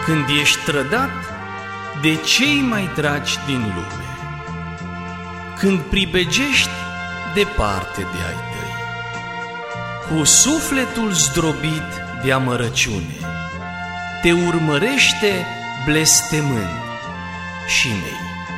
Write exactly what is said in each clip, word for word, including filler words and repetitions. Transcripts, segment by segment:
când ești trădat de cei mai dragi din lume, când pribegești departe de ai tăi, cu sufletul zdrobit de amărăciune, te urmărește blestemând și mei.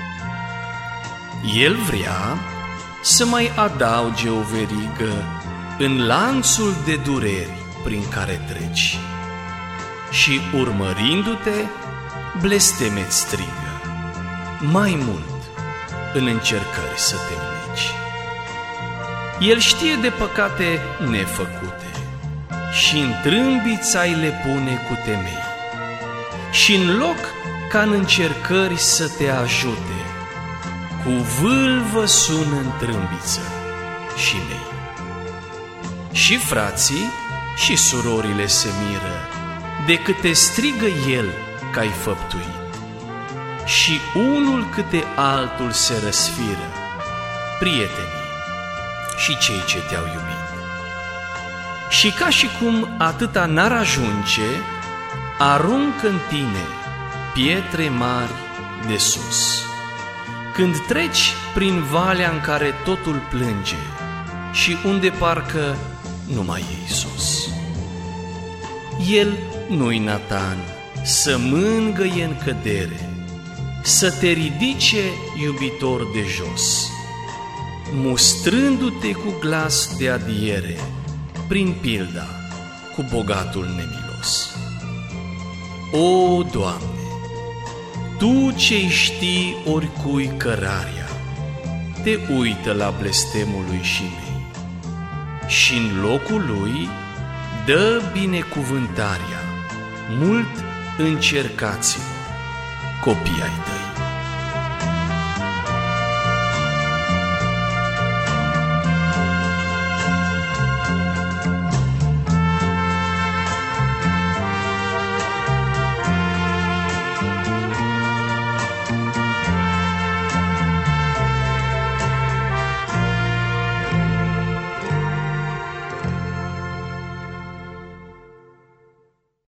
El vrea să mai adauge o verigă în lanțul de dureri prin care treci și, urmărindu-te, blesteme-ți strigă mai mult în încercări să te neci. El știe de păcate nefăcute și în trâmbița-i le pune cu temei și în loc ca în încercări să te ajute, cu vâlvă sună în trâmbiță și mei. Și frații și surorile se miră de câte strigă el că-ai făptuit, și unul câte altul se răsfiră, prietenii și cei ce te-au iubit. Și ca și cum atâta n-ar ajunge, aruncă în tine pietre mari de sus, când treci prin valea în care totul plânge și unde parcă nu mai e Iisus. El nu-i Natan să mângâie în cădere, să te ridice iubitor de jos, mustrându-te cu glas de adiere prin pilda cu bogatul nemilos. O, Doamne, Tu ce știi oricui cărarea, te uită la blestemul lui și mei și în locul lui dă binecuvântarea mult încercaților copii ai tăi.